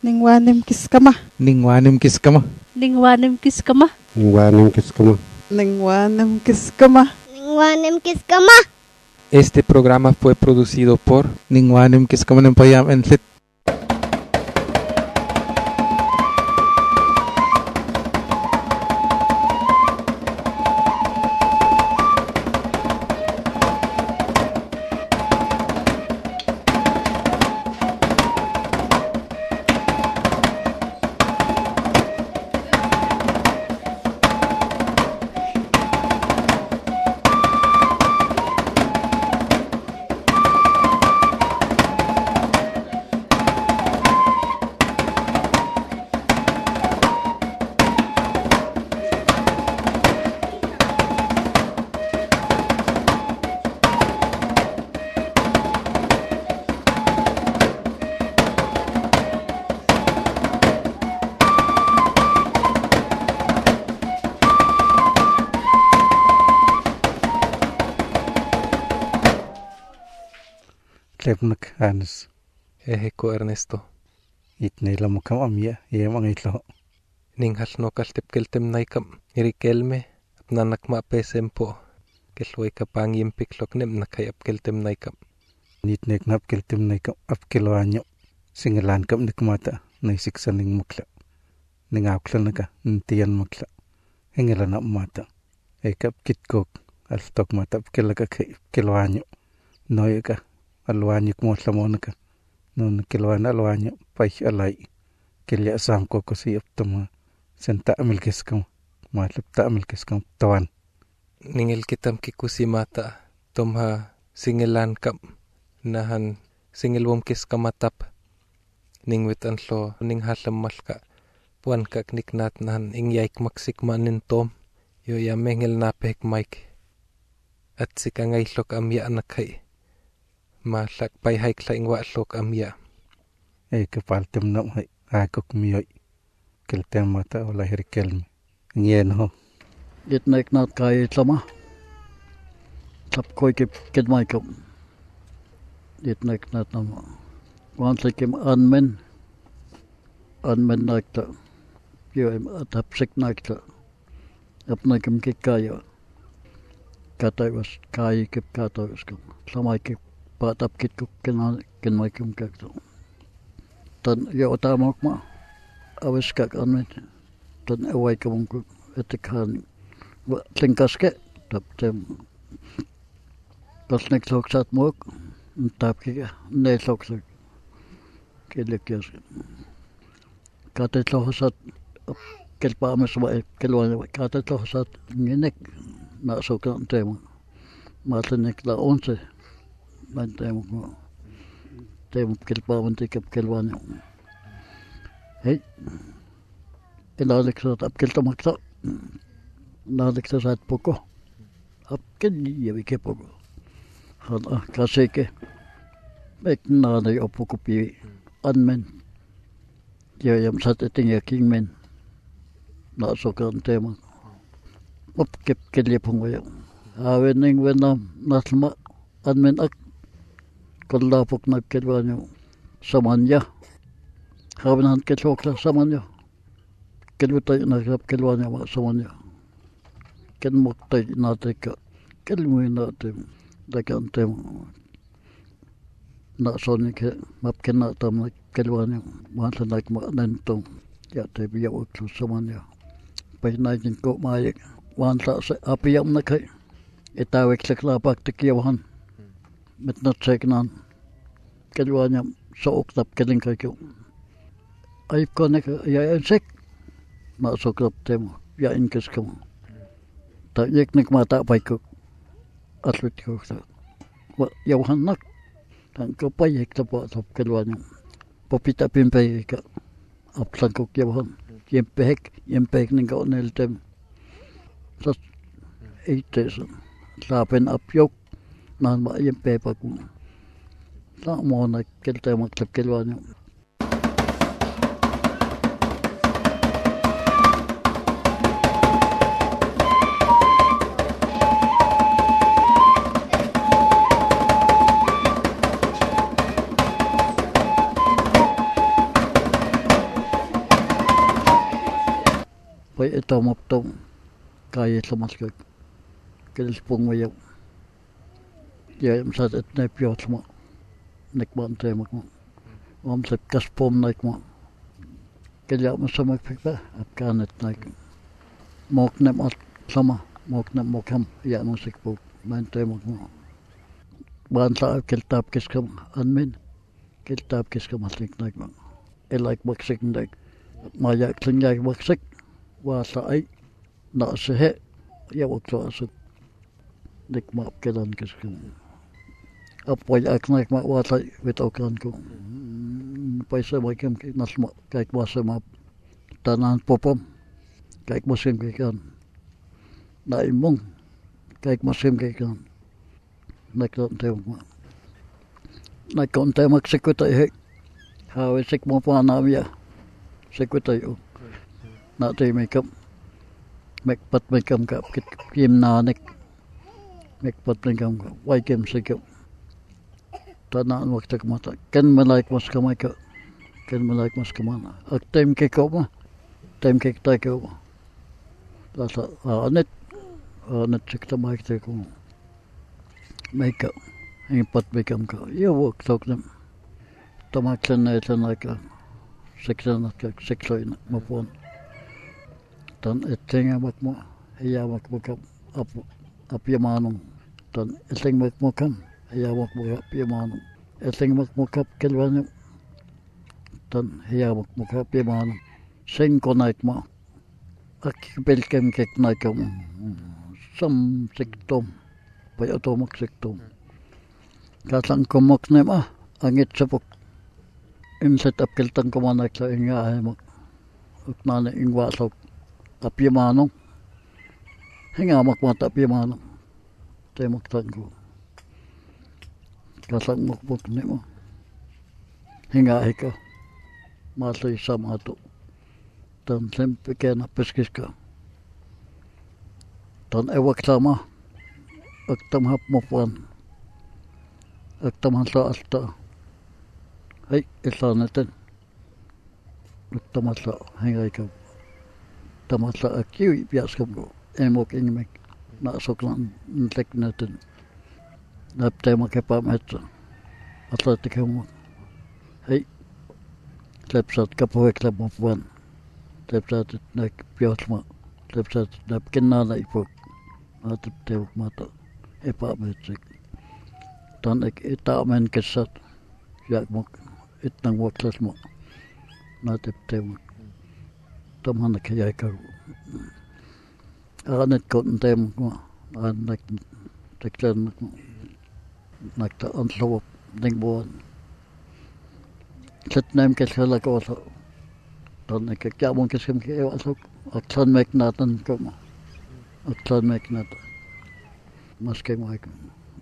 Ningwanim kiskama. Ningwanim kiskama. Ningwanim kiskama. Ningwanim kiskama. Ningwanim kiskama. Ningwanim kiskama. Este programa fue producido por Ningwanim Kiskama Nempayam en Fit. Lepnak Anas. Eheko Ernesto. Itneila mukam amia yemangitlo. Ninghal no kaltipkeltem naikam irikelme apnanak ma pesempo kelhuika pang yimpiklok nem nakay apkeltem naikam. Nitnek napkeltem naikam apkeloanyo singalan kam nikmata naisiksan ning mukla. Ningawklanaka ntiyan mukla. Hengelana mata. Ekap kitkok altok mata apkelaka keloanyo. Noyaka alwanyo kumotlamonaka. Non kilwana alwanyo pay alay. Kilya samko kasi aptama. Senta amilkiskam. Matlapta amilkiskam tawan. Ningil kitam kikusimata. Tomha singilan kam. Nahan singilwom kiskamatap. Ningwit anlo ninghalam malka. Puan kak niknat nahan ingyaik maksikma nintom. Yo ya mengil napek maik. At sikangaylok amya anakay. Malak pay haikla ingwa lok amya. Kapaltem nam hay akok miyoy. Keltem mata wala hirikelmi. Ngien ho. Itnek nat kay itlama. Tap koy kid maikop. Itnek nat nama. Wansikim anmen. Anmen nakta. Yoim atapsik nakta. Apnakim kikayo. Katay was kay kip katay was kam. Samaykip. Patap kitkuk kinmaikum kakto. Tan yo otamok ma. Awis kak anmen. Tan away kamungkuk. Etikan. Tlingkaske. Tap tem. Kasnek loksat mok. Tap kika. Ne loksak. Kilikyas. Katet lohosat. Kelpaames wa kelwan. Katet lohosat. Nginek. Nasukan tema. Matlinek la 11. Temo kelpaaman tikap kelwan. Hey. Ilaliksat apkeltamakta. Naliksat poko. Apkel yavike poko. Hana kaseke. Mek nana yo poko pi anmen. Yam sat etinga kingmen. Nasukan tema. Apkep kelyepungoyo. Awening wenam naslma anmen ak. Kallapok nagkelwanyo samanya. Habinan kelokla samanya. Kelutay nagkelwanyo samanya. Kelmoktay natika. Kelmuy natim. Dakantem. Nasonik mapken natam nagkelwanyo. Mahal nagmanentong. Yate biyawak samanya. Pahinagin ko mayik. Wanta sa apiyam nakay. Itawik saklapak tikiyawan. Met not seknan. Kelwanya sook tap keling kayo. Ayip ko nek ya insek. Masok tap temo. Ya inkes kamo. Ta yek nek mata pay ko. Atlut ko ta. Yawan nak. Tan ko pay yek tap kelwanya. Popita pimpay ka. Aplan ko yawan. Yempek ning ko nel tem. Sas eites. Lapen apyok. Nahan ba yung pepa ko. Saan mo na kelta maklap kelwan yung. Pai ito maptong kaya samalkag. Kilispong mayaw. Ya masat et na piyot mo. Nekbante mo. Omsep kaspom naik mo. Kaya masamak pikpa. Apkanet naik. Mok nem at sama. Mok nem mokham. Ya musik po. Bante mo. Banta kiltap kiskam anmin. Kiltap kiskam atlik naik mo. Elaik baksik naik. Maya klingyak baksik. Wasa ay. Naasahe. Ya waktu asuk. Dik maap kelan kiskam. Apoy ak naik ma wasa witokan ko. Paisa makim nasma kaik wasa maap. Tanan popom. Kaik masim kikan. Naimong. Kaik masim kikan. Nakkontemak ma. Nakkontemak sikutai he. Hawe sik mo pa namya. Sikutai o. Natay makeup. Mekpat makeup ka. Kim nanik. Mekpat makeup ka. Wai kim sikap. Tanaan waktu kemata. Ken malaik mas kamay ka. Ken malaik mas kamana. Ak time kiko ma. Time kik tayo ko ma. Tasa anit. Anit sikta maik tayo ko. Makeup. Impat makeup ka. Iya wak tok nam. Tamaklan na ito na ka. Sikta na ka. Sikta na mapuan. Tan etinga mak mo. Iya mak mo ka. Apyamanong. Tan eting mak mo kam. Iya mak mo ka. Apyamanong. Eting mak mo ka. Kilwanyo. Tan iya mak mo ka. Apyamanong. Singko naik mo. Akipil kem kek naik mo. Sam siktom. Paya tomak siktom. Kasang kumok na ma. Angit sapok. Inset up kiltang kumanak sa inga ay mo. Uknana ingwasok. Apyamanong. Hinga makmata apyamanong. Temak tangko. Kasang mukmuk na mo. Hinga ay ka. Masay samato. Tan sempe kena peskis ka. Tan ewak sama. Aktam hap mo puan. Aktam hasa alta. Ay, isa natin. Aktam hasa. Hingay ka. Aktam hasa akiw. Ipiyas ka mo. Emok ingmek. Naasok lang. Ntek natin. Naptay makipametsa. Atletik mo. Ay. Lepsat kapuwek lep mo puan. Lepsat nak piyos mo. Lepsat napkin na ipok. Atip tewak mata. Ipametsik. Tan ek itamen kesat. Yak mo. Itnang waklas mo. Natip tewak. Tamhan kaya ka. Anet ko tem mo. Anak teklan mo. Nakta anslawap ding buwan. Setnem kesala ko sa. Tan ek kya mo kesem kaya asok. Aksan mek natan ko mo. Aksan mek natan. Maske mo ako.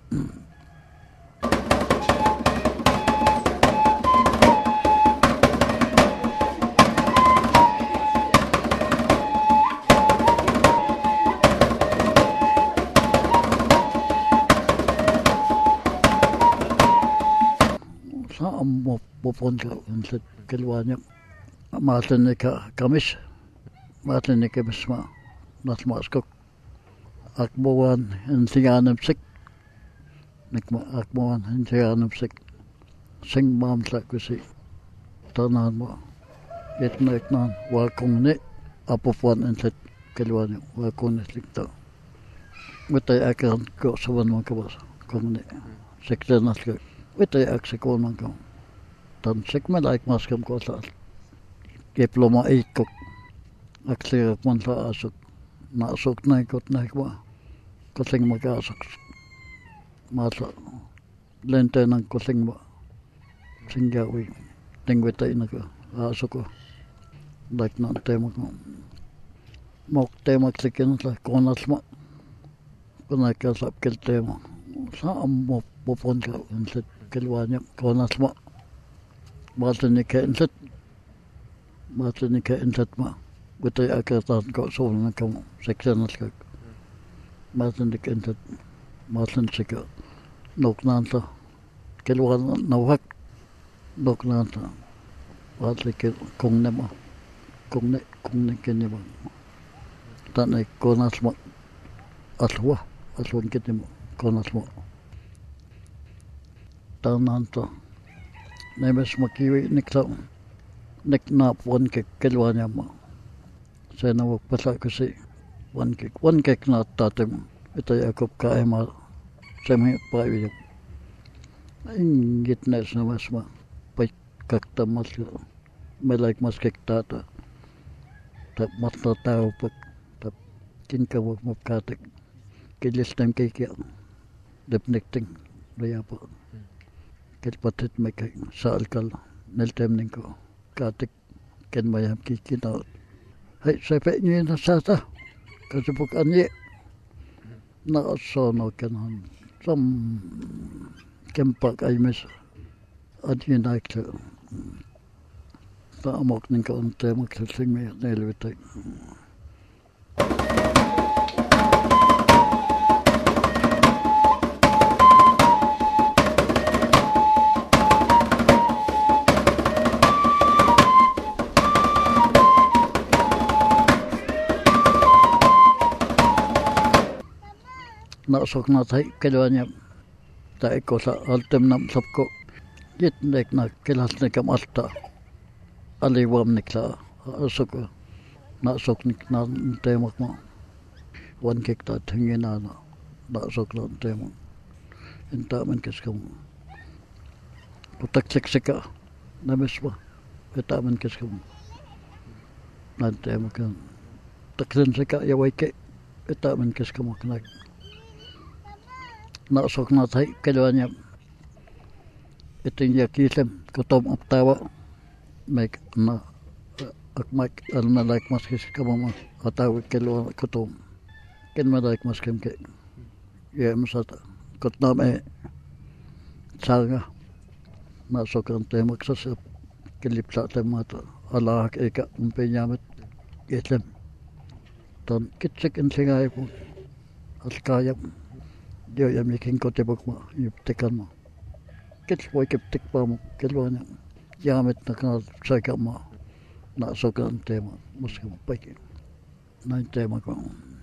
Saan mo pupun ka sa kilwanya. Matan ni ka kamis. Matan ni kamis ma. Nasmaskok. Akbuwan hintiyanam sik. Nikma akbuwan hintiyanam sik. Sing mam sa kusi. Tanan mo. Itnan wakong ni. Apupuan hintit kilwanya. Wakong ni sikta. Witay akan ko sawan mo kabas. Kong ni. Sikta naska. Witay aksikon man ko. Tan sik malaik maskam ko sa. Diploma 8 ko. Aksirak man sa asok. Naasok na ikot na ikwa. Kusing mag-asok. Masa. Lente ng kusing mo. Singgawi. Tingwitay na ka. Asok ko. Like na temak mo. Mok temak sikin sa konas mo. Kunakasap kil tema. Saan mo pupun ka. Insit kilwanya. Konas mo. Masa ni ka insit. Masa ni ka insit mo. Witay akatan ko sunan ka mo. Seksanas ka. Masan dikentat. Masan sika. Nok nanta. Kilwan nawak. Nok nanta. Wala kung nema. Kung ne kanya ba. Tanne konasma alwan kitim konasma. Tananto nemes makiwi nikla nikna wanke kelwanyama. Sena wak pala kasi wanke na tatem ito yakop kaema semi pawi. Ingit na masma pai kakta mas melek mas kektata. Tak matla tao pak tak kinka wak mapkatek kilistem kiki depnekting rayapa. Kelpatit mekay saalkal neltem ningko katek ken mayam kiki na. Hai sepe ni na sata kasipuk anye na sono kenan sam kempak ay mes anye naikle ta amok ningko unte maksing me nelwitay. Nasok na tay kelwanya tay ko sa altem nam sapko gitnek na kelas nekam alta aliwam nikla asok nasok nik na temak mo wan kek ta thingena na nasok na temak inta man keskam utak sekseka nameswa eta man keskam na temak takren seka yawaike eta man keskam knak nasok na tay kelwanya iting yakilem kotom aptawa mek na akmak alna like mas keskam ataw kelwa kotom ken ma like mas kemke ye masata kotnam e salga nasok an temak sa kelipsa temata ala eka umpenyamet yetlem ton kitsek en singay po alkayam Yo ya mikin ko tebok mo yuptekan mo. Kits boy kiptik pa mo kelwanya. Yamet na kana saka mo na sokan tema muska mo pake. Na tema ko.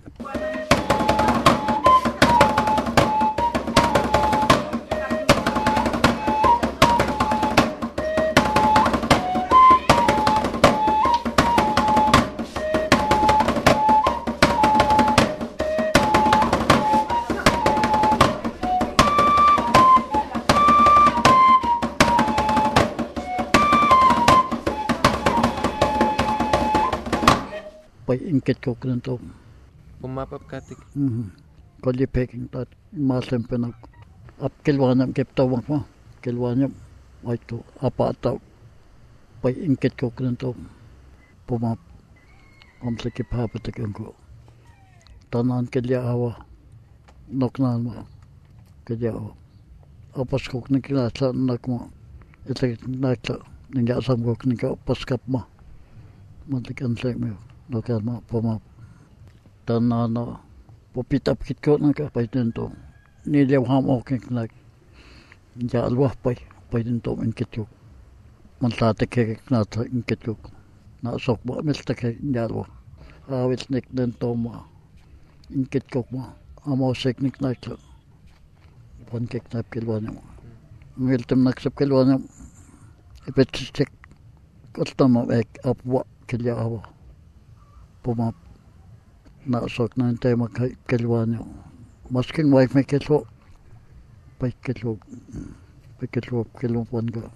Pai ingket ko kanto. Pumapap katik. Kali peking tat masem penak ap kelwanam keptawang mo. Kelwanam ay to apa ataw. Pai ingket ko kanto. Pumap amsa kipapatik ko. Tanan kelya awa noknan mo. Kelya awa. Apas ko nikilasa nak mo. Ito nakla ninja sam ko nika paskap mo. Mantikan sa mo. Lokan ma poma tanana popitap kit ko naka paitento ni lew ham ok nak ja alwah paitento in kityo man ta te ke na ta in kityo na sok ba mel ta ke jalwa awit nek den to ma in kityo ma amo seknik nak pon kek na kelwana mel tem nak sep kelwana epet sek kostama ek apwa kelya awa pumap nasok na tema kelwanya masking wife me ketlo pai ketlo kelong pon ka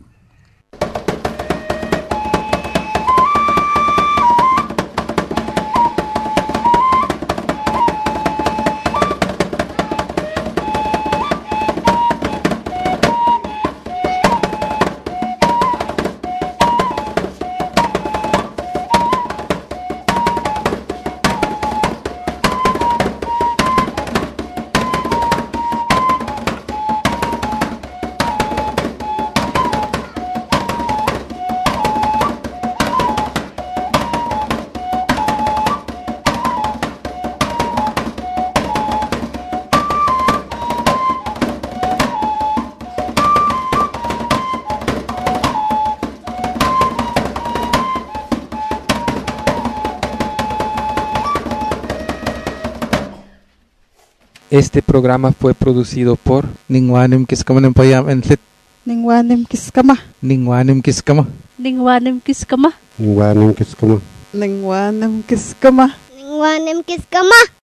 Este programa fue producido por Ningwanim kiskama ng payam entlit. Ningwanim kiskama. Ningwanim kiskama. Ningwanim kiskama. Ningwanim kiskama. Ningwanim kiskama. Ningwanim kiskama.